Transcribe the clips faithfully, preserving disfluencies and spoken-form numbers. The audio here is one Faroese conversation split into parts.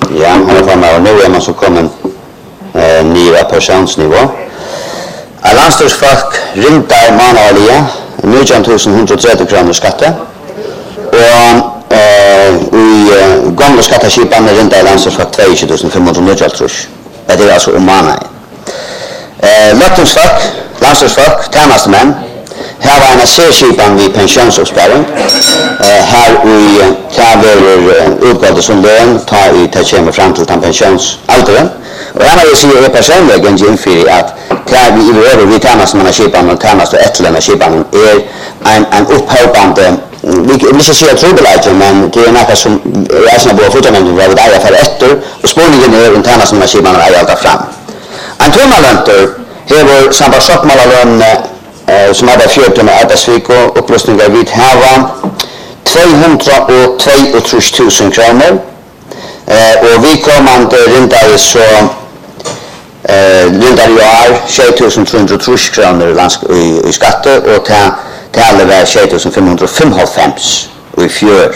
Ja, här var man nu är man så kommen eh, nya personsnivå. Ett landstingsfolk rymtar manaliga nitton tusen one hundred thirty kronor skatte. Och eh, i eh, gamla skatteskipan rymtar landstingsfolk tjugotvå tusen fem hundred nittiotre. Det är alltså om manai. Eh, Lögtingsfolk, landstingsfolk, tjänstemän. Här var en särskipan vid pensionsuppsparing. Eh, här i täver utgått som lön tar i till kommer fram till den pensionsåldern. Och jag vill säga är personligen inför att där vi i över vi tjänstemannaskipan och tjänste- och efterlönaskipan är en, en upphopande, vi vill inte säga trubbelage, men det är något som resten av våra fotomänner var vid äga för efter och spårningen är en tjänstemannaskipan och äga fram. En tummalönter har samma sockmalalön eh, som hade fjorton med arbetsvik och upprustningar vid Hava tvåhundratvåogtrýss tusen kronor. Eh, och vi kommande rindar så eh, rindar i år sju tusen trehundraåttio kronor i, i skatter och till alla var sju tusen femhundrafemtiofem i fjör.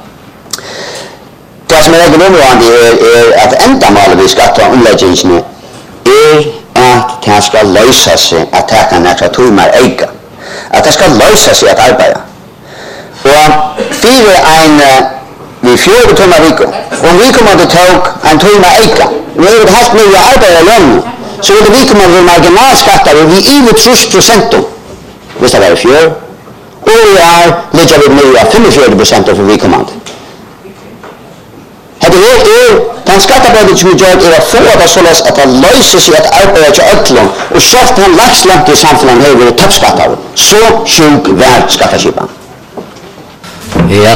Det som är egendomligt är, är att ändamålet vid skatter och omläggningarna är att det ska lösa sig att det kan näkra timmar äga. Att det ska lösa sig att arbeta. Och fyra en vid fjorton timmar vecka. Om vi kommer att ta en timme äga, nu är det helt nya arbete lön, så är det vi kommer att marginalskatta vid över trettio procent. Visst det var fjör. Och vi är ligger vid nya fyrtiofyra procent för vi kommer. Det är den skattebrottet som vi gör är att få det således att det löser sig att arbeta till ödlån och kört den lagslangt i samfunnet har varit toppskattare. Så sjuk värld skatteskipan. Ja,